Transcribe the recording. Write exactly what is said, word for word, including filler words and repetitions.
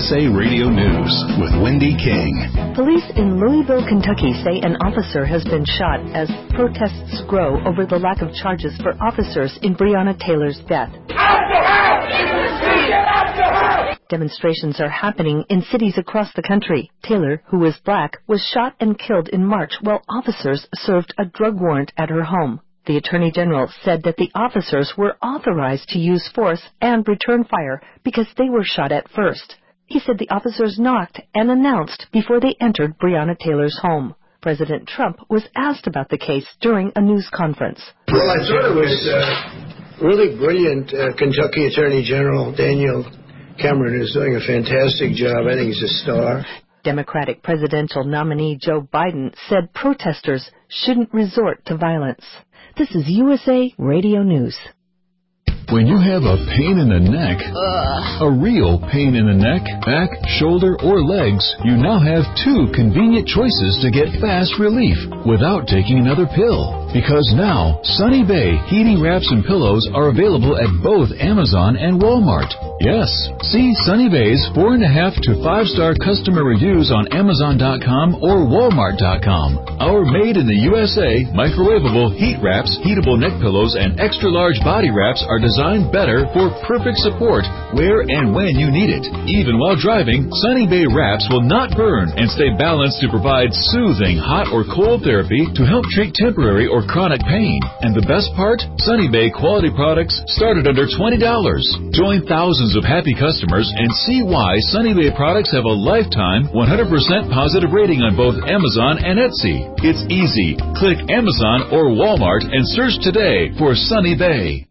S A Radio News with Wendy King. Police in Louisville, Kentucky say an officer has been shot as protests grow over the lack of charges for officers in Breonna Taylor's death. After her! After her! Demonstrations are happening in cities across the country. Taylor, who was black, was shot and killed in March while officers served a drug warrant at her home. The Attorney General said that the officers were authorized to use force and return fire because they were shot at first. He said the officers knocked and announced before they entered Breonna Taylor's home. President Trump was asked about the case during a news conference. Well, I thought it was uh, really brilliant. Uh, Kentucky Attorney General Daniel Cameron is doing a fantastic job. I think he's a star. Democratic presidential nominee Joe Biden said protesters shouldn't resort to violence. This is U S A Radio News. When you have a pain in the neck, Ugh. a real pain in the neck, back, shoulder, or legs, you now have two convenient choices to get fast relief without taking another pill. Because now, Sunny Bay heating wraps and pillows are available at both Amazon and Walmart. Yes, see Sunny Bay's four and a half to five star customer reviews on Amazon dot com or Walmart dot com. Our made in the U S A microwavable heat wraps, heatable neck pillows, and extra large body wraps are designed better for perfect support where and when you need it. Even while driving, Sunny Bay wraps will not burn and stay balanced to provide soothing hot or cold therapy to help treat temporary or chronic pain. And the best part? Sunny Bay quality products start at under twenty dollars. Join thousands of happy customers and see why Sunny Bay products have a lifetime one hundred percent positive rating on both Amazon and Etsy. It's easy. Click Amazon or Walmart and search today for Sunny Bay.